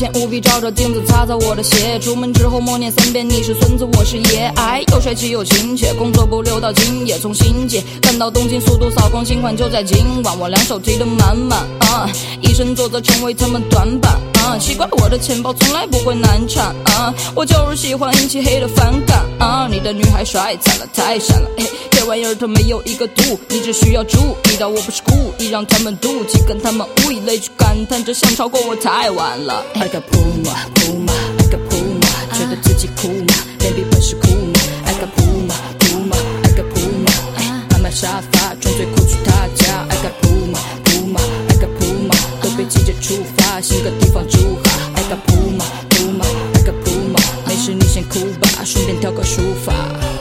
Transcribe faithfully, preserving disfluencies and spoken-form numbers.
天务必照着镜子擦擦我的鞋，出门之后默念三遍你是孙子我是爷。哎，又帅气又亲切，工作不留到今夜，从新界赶到东京，速度扫光，新款就在今晚，我两手提得满满啊，以身作则成为他们短板啊，奇怪我的钱包从来不会难产啊，我就是喜欢引起黑的反感啊，你的女孩帅惨了太闪了，嘿，这玩意儿它没有一个度，你只需要注意到我不是故意让他们妒忌，跟他们无以类聚，感叹着想超过我太晚了。I got Puma Puma I got Puma， 觉得自己酷吗？脸比本事酷吗？ I got Puma Puma I got Puma， 买买沙发纯粹酷去他家。I got Puma Puma I got Puma， 都被季节出发，新个地方住哈。I got Puma Puma I got Puma， 没事你先哭吧，顺便挑个书法。